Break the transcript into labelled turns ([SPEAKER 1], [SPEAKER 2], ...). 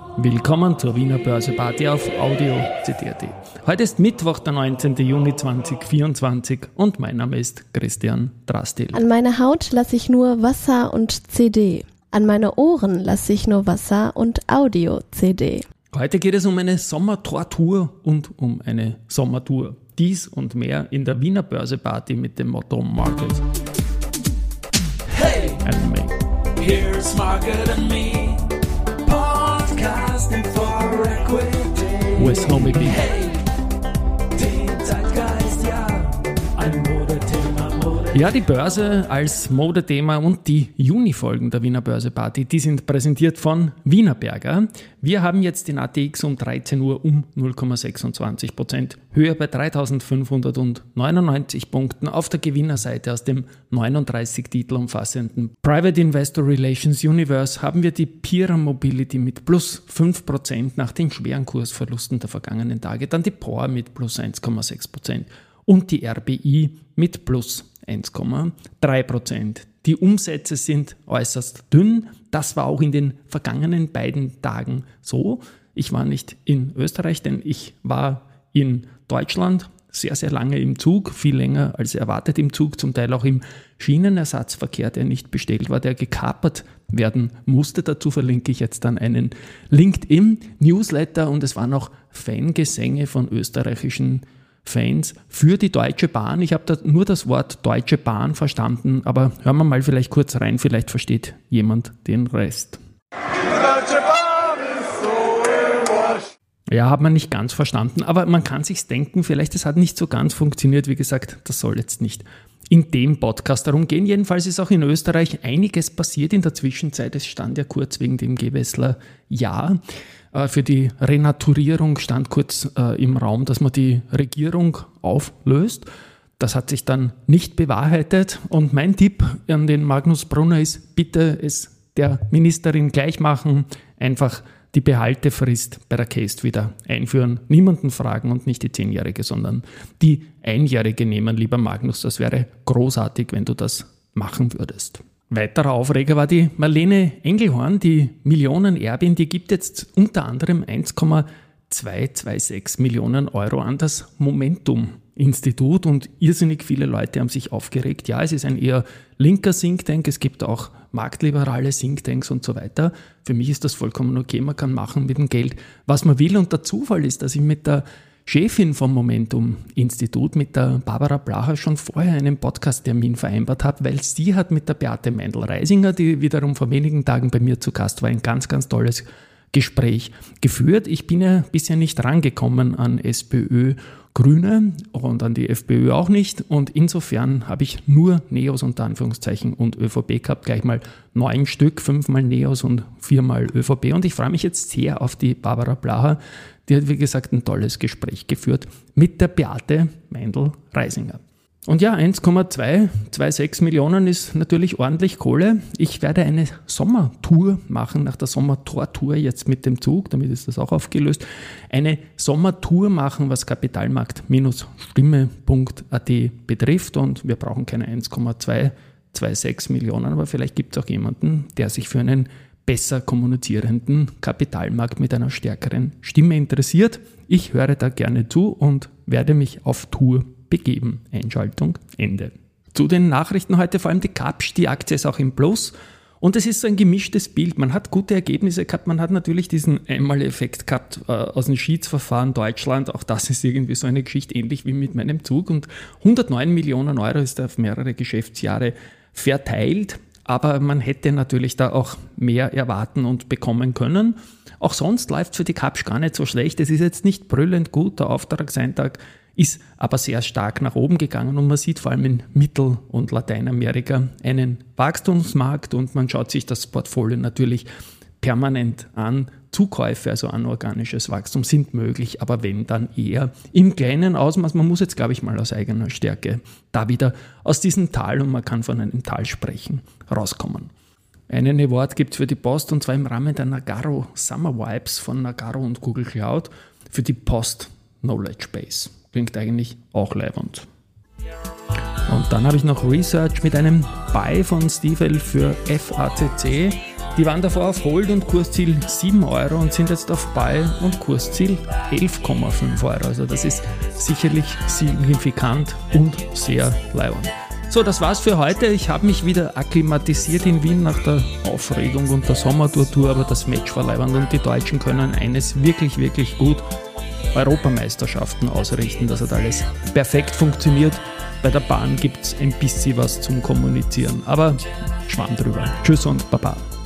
[SPEAKER 1] Willkommen zur Wiener Börse-Party auf Audio CD.at. Heute ist Mittwoch, der 19. Juni 2024 und mein Name ist Christian Drastil.
[SPEAKER 2] An meine Haut lasse ich nur Wasser und CD. An meine Ohren lasse ich nur Wasser und Audio-CD.
[SPEAKER 1] Heute geht es um eine Sommertortour und um eine Sommertour. Dies und mehr in der Wiener Börse-Party mit dem Motto Market.
[SPEAKER 3] Hey,
[SPEAKER 1] And me.
[SPEAKER 3] here's Market and Me, podcasting for equity.
[SPEAKER 1] West Homie B.
[SPEAKER 3] Hey, den Zeitgeist, ja, ein Modethema,
[SPEAKER 1] Ja, die Börse als Modethema und die Juni-Folgen der Wiener Börse-Party, die sind präsentiert von Wienerberger. Wir haben jetzt den ATX um 13 Uhr um 0,26% höher bei 3.599 Punkten auf der Gewinnerseite aus dem 39 Titel umfassenden Private Investor Relations Universe haben wir die Pira Mobility mit plus 5% nach den schweren Kursverlusten der vergangenen Tage, dann die POR mit plus 1,6% und die RBI mit plus 1,3%. Die Umsätze sind äußerst dünn. Das war auch in den vergangenen beiden Tagen so. Ich war nicht in Österreich, denn ich war in Deutschland sehr, sehr lange im Zug, viel länger als erwartet im Zug, zum Teil auch im Schienenersatzverkehr, der nicht bestellt war, der gekapert werden musste. Dazu verlinke ich jetzt dann einen LinkedIn-Newsletter und es waren auch Fangesänge von österreichischen Fans für die Deutsche Bahn. Ich habe da nur das Wort Deutsche Bahn verstanden, aber hören wir mal vielleicht kurz rein, vielleicht versteht jemand den Rest.
[SPEAKER 3] Die Deutsche Bahn ist so im Arsch.
[SPEAKER 1] Ja, hat man nicht ganz verstanden, aber man kann sich's denken, vielleicht es hat nicht so ganz funktioniert. Wie gesagt, das soll jetzt nicht in dem Podcast darum gehen. Jedenfalls ist auch in Österreich einiges passiert in der Zwischenzeit. Es stand ja kurz wegen dem Gewessler Ja. Für die Renaturierung stand kurz im Raum, dass man die Regierung auflöst. Das hat sich dann nicht bewahrheitet. Und mein Tipp an den Magnus Brunner ist, bitte es der Ministerin gleich machen, einfach die Behaltefrist bei der Case wieder einführen. Niemanden fragen und nicht die 10-Jährige, sondern die 1-Jährige nehmen, lieber Magnus. Das wäre großartig, wenn du das machen würdest. Weiterer Aufreger war die Marlene Engelhorn, die Millionenerbin, die gibt jetzt unter anderem 1,226 Millionen Euro an das Momentum-Institut und irrsinnig viele Leute haben sich aufgeregt. Ja, es ist ein eher linker Think Tank, es gibt auch marktliberale Think Tanks und so weiter. Für mich ist das vollkommen okay, man kann machen mit dem Geld, was man will. Und der Zufall ist, dass ich mit der Chefin vom Momentum-Institut, mit der Barbara Blacher, schon vorher einen Podcast-Termin vereinbart habe, weil sie hat mit der Beate Meindl-Reisinger, die wiederum vor wenigen Tagen bei mir zu Gast war, ein ganz, ganz tolles Gespräch geführt. Ich bin ja bisher nicht rangekommen an SPÖ Grüne und an die FPÖ auch nicht und insofern habe ich nur Neos unter Anführungszeichen und ÖVP gehabt, gleich mal 9 Stück, 5-mal Neos und 4-mal ÖVP und ich freue mich jetzt sehr auf die Barbara Blacher, die hat wie gesagt ein tolles Gespräch geführt mit der Beate Meindl-Reisinger. Und ja, 1,226 Millionen ist natürlich ordentlich Kohle. Ich werde eine Sommertour machen, nach der Sommertortour jetzt mit dem Zug, damit ist das auch aufgelöst, eine Sommertour machen, was Kapitalmarkt-stimme.at betrifft und wir brauchen keine 1,226 Millionen, aber vielleicht gibt es auch jemanden, der sich für einen besser kommunizierenden Kapitalmarkt mit einer stärkeren Stimme interessiert. Ich höre da gerne zu und werde mich auf Tour begeben. Einschaltung, Ende. Zu den Nachrichten heute vor allem die Kapsch, die Aktie ist auch im Plus und es ist so ein gemischtes Bild. Man hat gute Ergebnisse gehabt, man hat natürlich diesen Einmaleffekt gehabt aus dem Schiedsverfahren Deutschland, auch das ist irgendwie so eine Geschichte, ähnlich wie mit meinem Zug und 109 Millionen Euro ist auf mehrere Geschäftsjahre verteilt, aber man hätte natürlich da auch mehr erwarten und bekommen können. Auch sonst läuft es für die Kapsch gar nicht so schlecht, es ist jetzt nicht brüllend gut, der Auftragseintag ist aber sehr stark nach oben gegangen und man sieht vor allem in Mittel- und Lateinamerika einen Wachstumsmarkt und man schaut sich das Portfolio natürlich permanent an. Zukäufe, also anorganisches Wachstum, sind möglich, aber wenn, dann eher im kleinen Ausmaß. Man muss jetzt, glaube ich, mal aus eigener Stärke da wieder aus diesem Tal, und man kann von einem Tal sprechen, rauskommen. Einen Award gibt es für die Post und zwar im Rahmen der Nagarro Summer Vibes von Nagarro und Google Cloud für die Post Knowledge Base. Klingt eigentlich auch leibend. Und dann habe ich noch Research mit einem Buy von Stifel für FACC. Die waren davor auf Hold und Kursziel 7 Euro und sind jetzt auf Buy und Kursziel 11,5 Euro. Also das ist sicherlich signifikant und sehr leibend. So, das war's für heute. Ich habe mich wieder akklimatisiert in Wien nach der Aufregung und der Sommertour, aber das Match war leibend und die Deutschen können eines wirklich, wirklich gut: Europameisterschaften ausrichten. Das hat alles perfekt funktioniert. Bei der Bahn gibt es ein bisschen was zum Kommunizieren, aber Schwamm drüber. Tschüss und Baba.